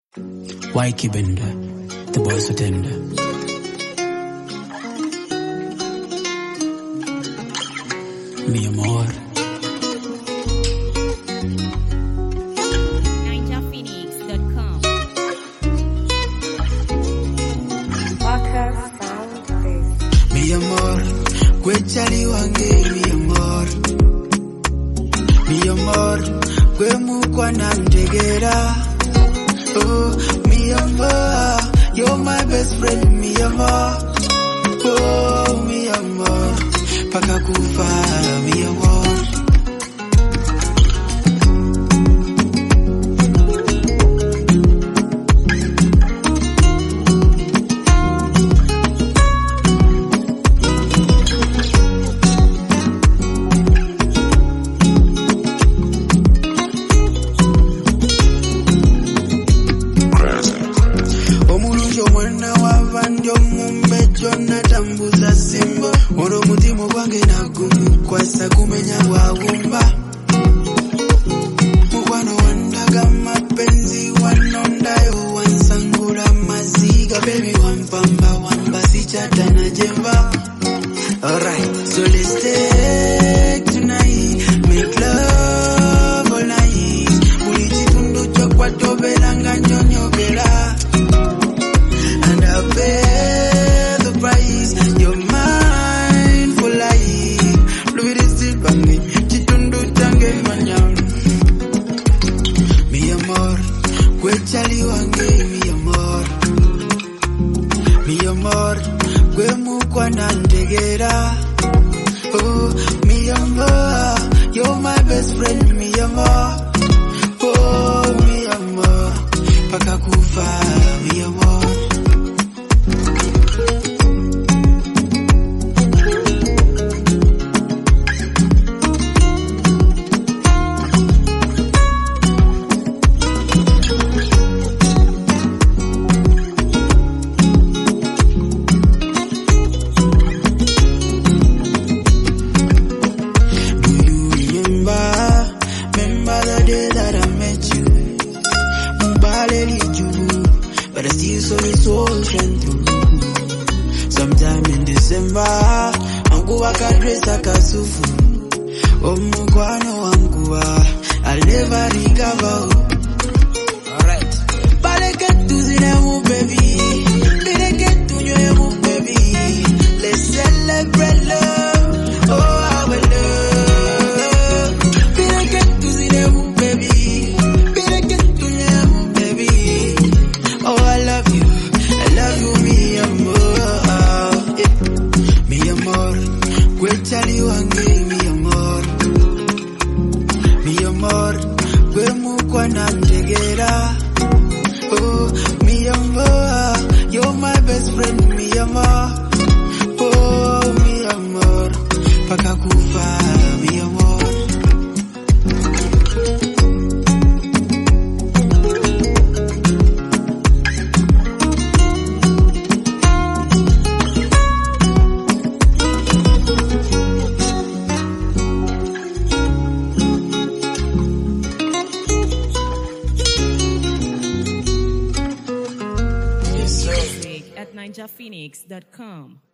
Why Kibenda, the boys are tender. Mi amor. NinjaPhoenix.com. Mi amor, kwechali wange mi amor. Mi amor, kwe mukwana mtegera. Oh, mi amor, you're my best friend, mi amor. Oh, mi amor, paka kufa, mi amor. Mwana wavandio mumbejo na tambuza simbo Moro mutimo wange na kwasa kumenya wawumba Mwana wandaga mapenzi wanondayo wansangura maziga Baby wampamba wamba sichata na jemba Alright, so let's take tonight Make love all night Ulichitundu chokwa tobelanga nyonyobela And I pay the price. You're mine for life. Louis this bangi, chitundu tange manyam. Mi amor, kwechali wange mi amor. Mi amor, kwe mukwana ntegera. Oh, mi amor, you're my best friend, mi amor. Oh, mi amor, paka kufa, mi amor. But I still saw it so gentle. Sometime in December, Angu wakadresa kasufu. Omukwano wangu I'll never recover. Alright. Baleke tuzinemu baby. Baleke tunyemu baby. Let's celebrate love. Oh, our love. Baleke tuzinemu baby. Baleke tunyemu baby. Oh, I love you, mi amor. Mi amor, kwechali wange mi amor. Mi amor, kwe mukwana mtegera. Oh, mi amor, you're my best friend, mi amor. Oh, mi amor, paka kufa, mi amor. At NinjaPhoenix.com.